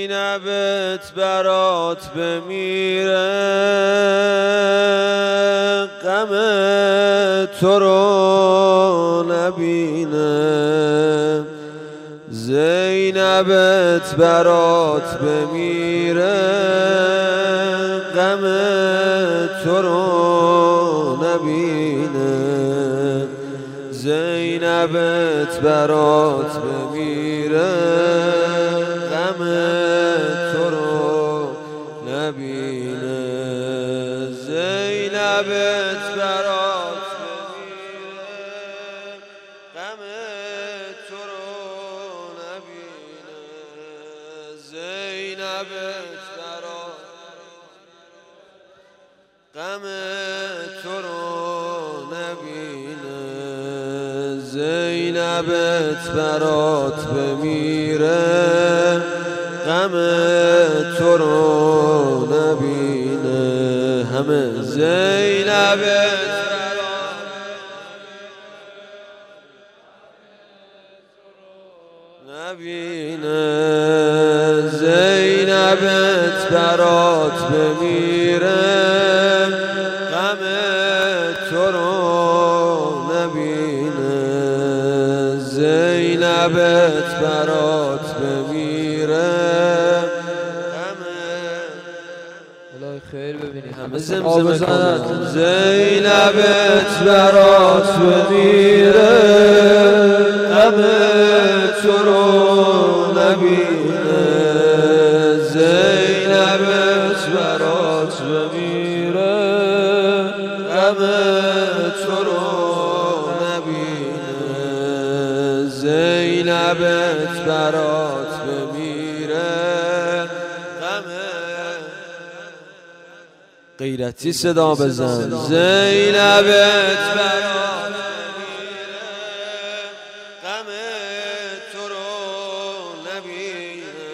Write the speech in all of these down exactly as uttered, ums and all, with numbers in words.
زینبت برات بمیره، غم تو رو نبینه. زینبت برات بمیره، غم تو رو نبینه. زینبت برات بمیره، غم تو رو نبینه. زینبت برات بمیره، غم تو رو نبینه. زینبت برات غم تو رو نبینه. زینبت برات بمیره، غم تو رو نبینه. همه زینبت نبینه. زینبت برات بمیره، غم تو رو نبینه. زینبت برات بمیره، غم الهی خیر ببینی همه زمزمه کنن. زینبت برات بمیره، غم تو رو نبینه. زینبت برات بمیره، غم تو رو نبینه. زینبت برات بمیره، غم غیرتی صدا بزن. زینبت برات بمیره، غم تو رو نبینه.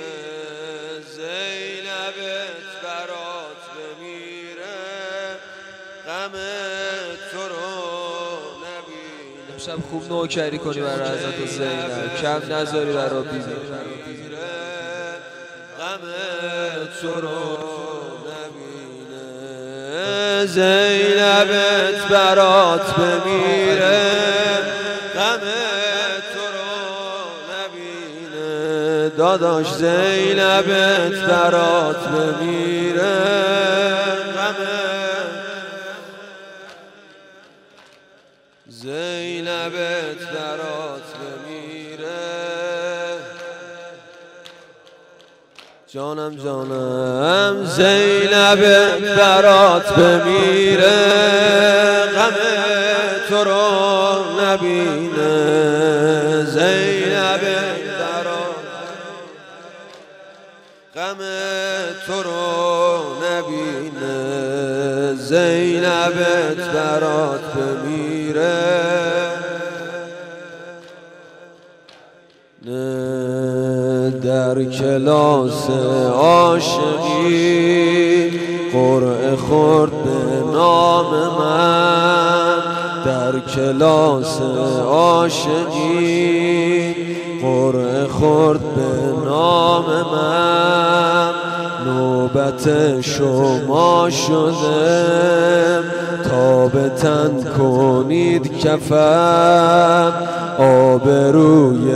زینبت برات بمیره، غم تو رو نبینه. امشب خوب نوکری کنی برای حضرت زینب، کم نذاری برای بیبی. غم تو رو نبینه. زینبت برات بمیره، غم تو رو نبینه. داداش زینبت برات بمیره، غم زینبت برات بمیره. جانم جانم زینبت برات بمیره، غم تو رو نبینه. زینبت برات غم تو رو نبینه. زینبت برات بمیره، در کلاس عاشقی قرعه خورد به نام من. در کلاس عاشقی قرعه خورد به نام من. نوبت شما شده تا به تن کنید کفن. آبروی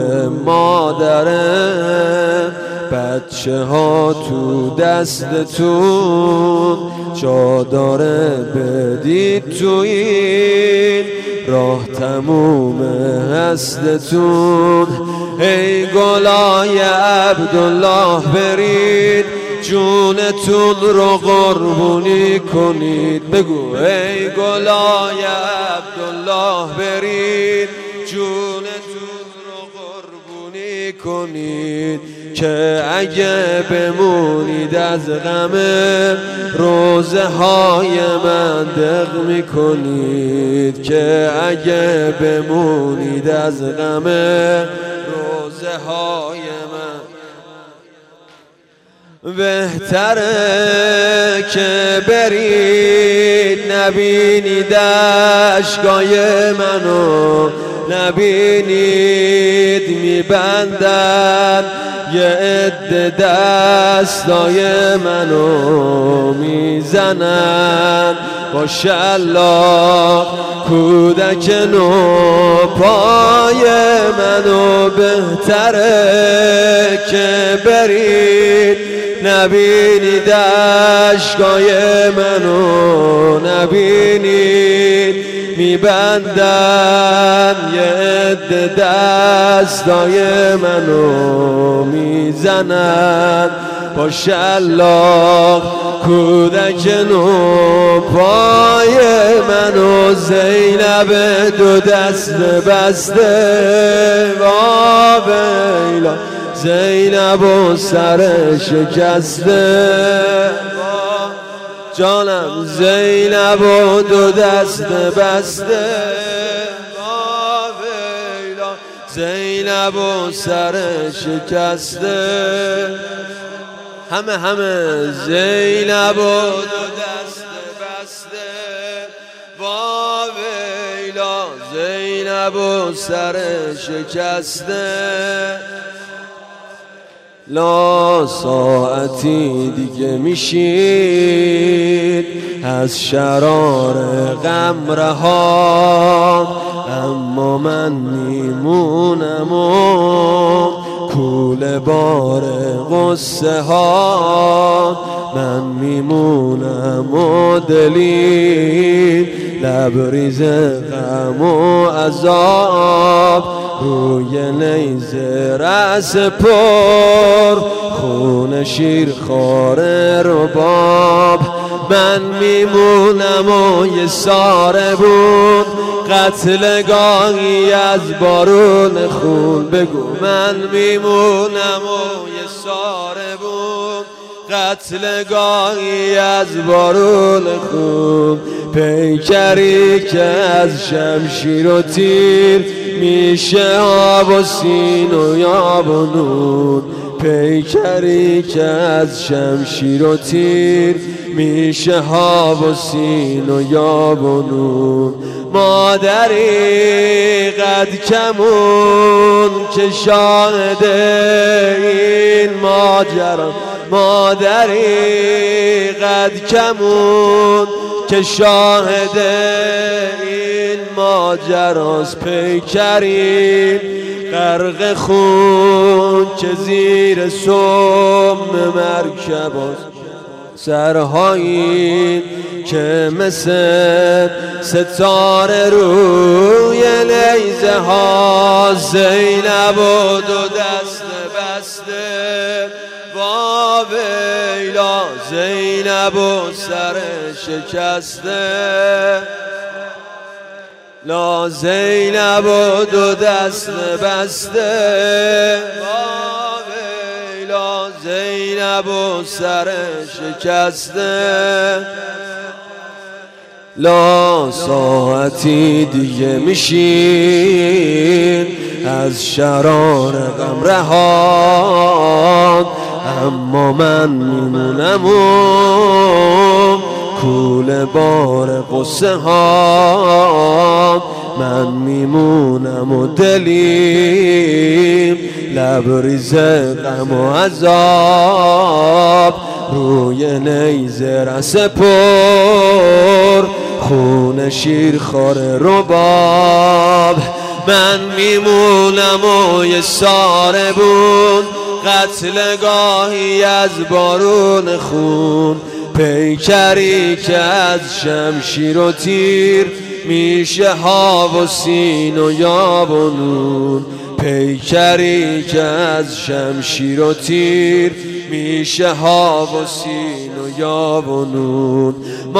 مادره بچه ها تو دستتون. جا داره بدید تو این راه تموم هستتون. ای گلای عبدالله برید جونتون رو قربونی کنید. بگو ای گلای عبدالله برید جونتون رو قربونی کنید. که اگه بمونید از غم روزه های من دق میکنید. که اگه بمونید از غم روزه های من بهتره که برید نبینید اشکای منو. نبینید میبندن یه عده دستای منو میزنن با شلاق کودک نو پای منو بهتره که برید نبینید اشکای منو نبینید میبندن یه عده دستای منو میزنن با شلاق کودک نو پای منو زینب دو دست بسته وا ویلا زینب و سر شکسته جانم زینب و دو دست بسته وا ویلا زینب و سر شکسته همه همه زینب و دو دست بسته وا ویلا زینب و سر شکسته لا ساعتی دیگه میشید از شرار غم رها اما من میمونم و کوله بار غصه ها من میمونم و دلی لبریز غم و عذاب روی نیزه رأس پر خون شیر خار رباب من میمونم و یه ساره بود قتلگاهی از بارون خون بگو من میمونم و یه ساره بود قتلگاهی از بارون خون پیکری که از شمشیر و تیر میشه آب و سین و یاب و نون پیکری که از شمشیر و تیر میشه آب و سین و یاب و نون مادری قد کمون که شاهد این ماجرا مادری قد کمون که شاهد این ماجراست پیکری غرق خون که زیر سم مرکباست سرهایی که مثل ستاره روی نیزه ها زینب و دو دست بسته وا ویلا زینب و سر شکسته لا زینب و دو دست بسته وا ویلا زینب و سر شکسته لا ساعتی دیگه میشین از شرار غم رهان اما من میمونم و کوله بار قصه ها من میمونم و دلیم لبریز غم و عذاب روی نیزه رس پر خون شیر خور رباب من میمونم و یه ساره بود قتلگاهی از بارون خون پیکری که از شمشیر و تیر میشه ها و سین و یاب و نون پیکری که از شمشیر و تیر میشه ها و سین و یاب و نون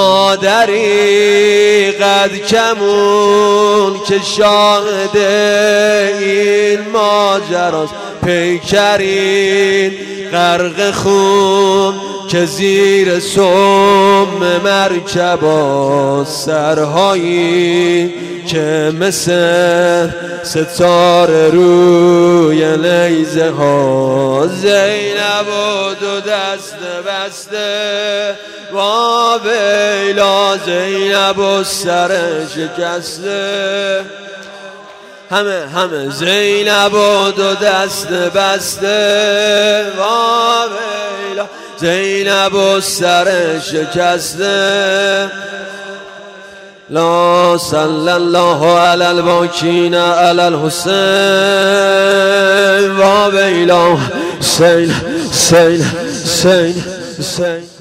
مادری قد کمون که شاهد این ماجراست پیکرین غرق خون که زیر سم مرکبا سرهایی که مثل ستاره روی نیزه ها زینب و دو دست بسته وا ویلا زینب و سر شکسته همه همه زینب و دو دست بسته وا ویلا زینب و سر شکسته لا صلی الله علی الباکین علی الحسین وا ویلا حسین حسین حسین حسین